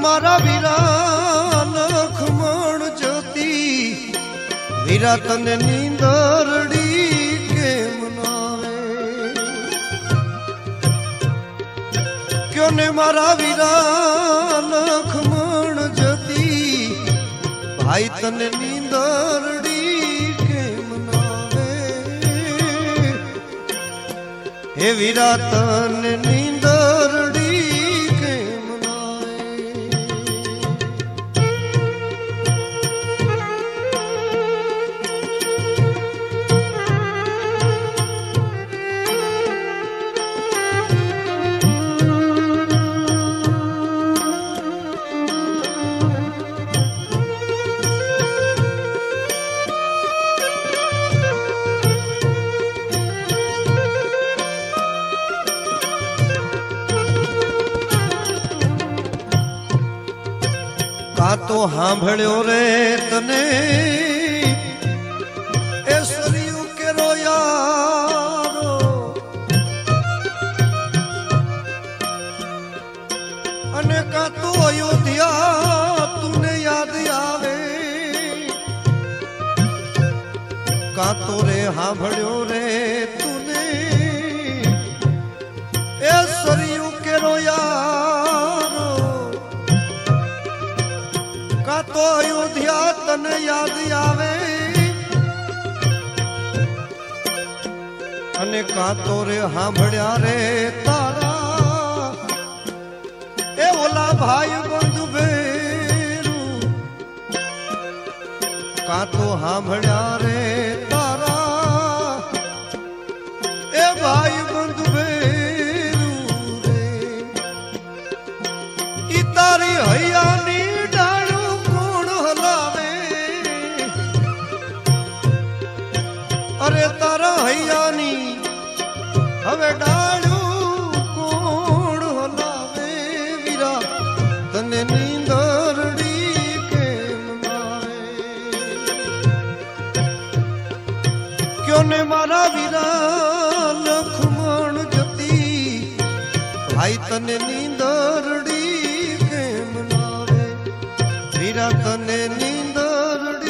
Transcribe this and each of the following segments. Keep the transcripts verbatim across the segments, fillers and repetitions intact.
मारा वीरा लखमण ज्योति वीरा तने नींदरड़ी केम नावे क्यों ने मारा वीरा लखमण ज्योति भाई तने नींदरड़ी केम नावे हे वीरा तने नींदरड़ी तो हांभळ्यो रे तने ऐश्वर्यू के रोयारो अने का तो अयोध्या तूने याद आवे का तो रे हांभळ्यो रे तूने ऐश्वर्यू के रोयारो तो अयोध्या तन याद आवे अने का तो रे हांभळ्या रे तारा ए ओला भाई बंधु भेरू का तो हांभळ्या रे तारा ए भाई बंधु भेरू रे ई तारी हैयानी अरे तारा हैयानी हवे डाळू कोण हलावे वीरा तने नींदरड़ी केम नावे क्यों ने मारा वीरा लखमण ज्योति भाई तने नींदरड़ी केम नावे वीरा तने नींदरड़ी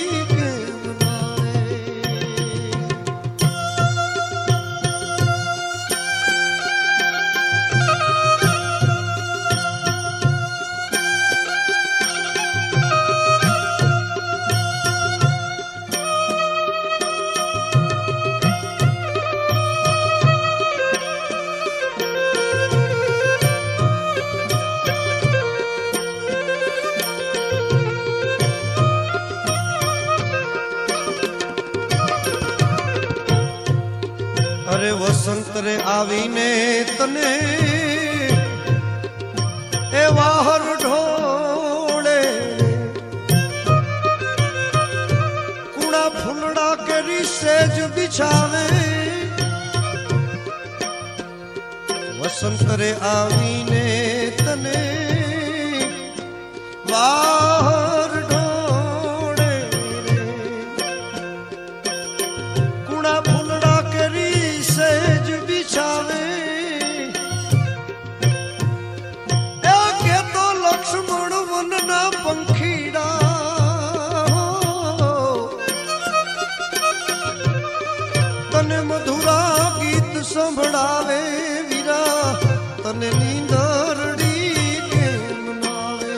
अरे वसंत रे आवीने तने ए वाहर ढोले कूड़ा फुलड़ा के रिसेज बिछावे वसंत रे आवीने तने वाहर ढोले कूड़ा फुलड़ा सेज बिछावे के तो लक्ष्मण वन ना पंखीड़ा तने मधुरा गीत संभळावे वीरा तने नींदरड़ी केम नावे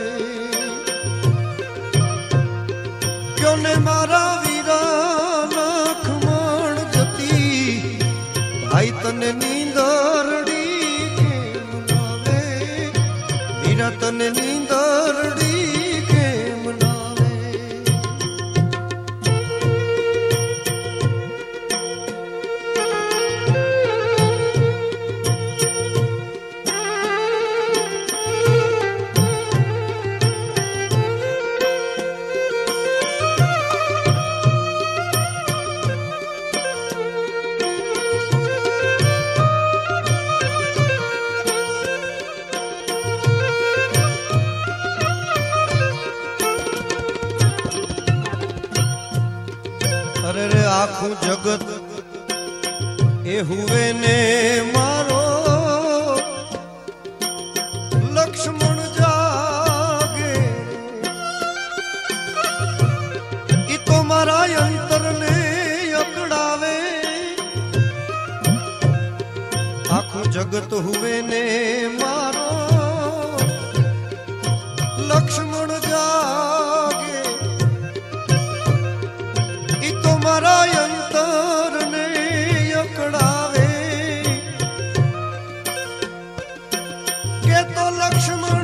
क्यों ने मारा वीरा लखमण ज्योति भाई तने नींदरड़ी केम नावे वीरा तने नींदरड़ी केम नावे आखू जगत ए हुए ने मारो लक्ष्मण जा जगत हुए ने मारो लक्ष्मण जागे ई तो मारा अंतर ने अकड़ावे के तो लक्ष्मण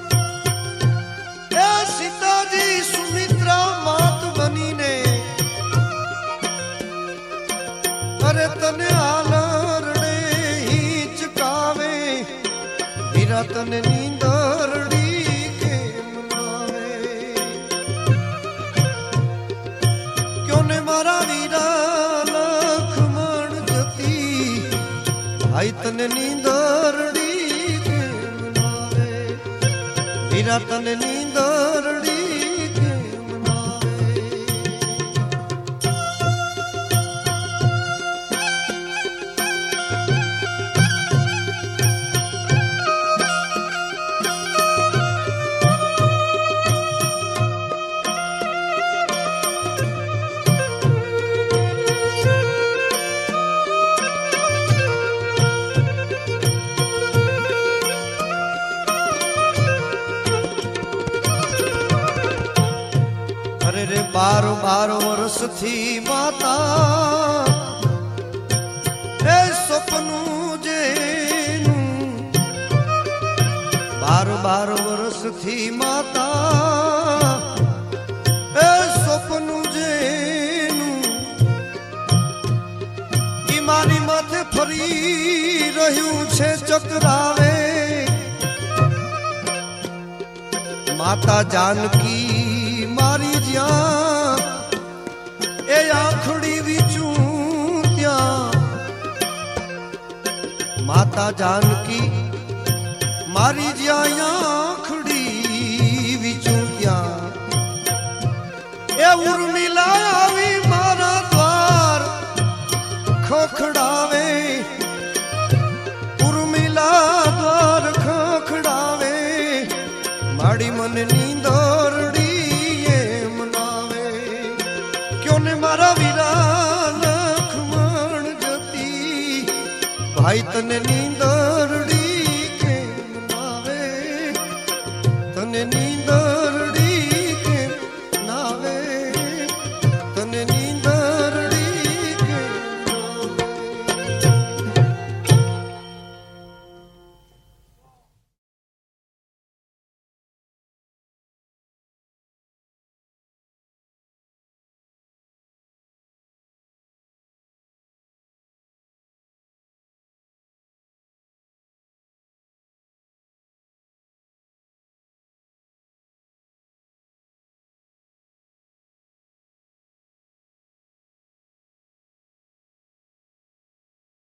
ए सीता जी सुमित्रा मात बनी ने अरे तने आलरड़े ही चकावे मीरा तने नींदरड़ी के मनावे क्यों ने मारा वीरा लक्ष्मण जती भाई तने नींदरड़ी के मनावे वीरा तने नींदरड़ी बार बार वर्ष थी माता ए सपनू जेनू बार बार वर्ष थी माता ए सपनू जेनू ई मारी माथे फरी રહ્યું છે ચકરાવે माता जानकी मारी ज्या ए आखड़ी विचू त्या माता जानकी मारी ज्या आखड़ी विचू त्या ए उर्मिला आवी मारा द्वार खोखड़ावे उर्मिला द्वार खोखड़ावे माड़ी मन नींदरड़ी मारा वीरा लक्ष्मण जती भाई तने नींद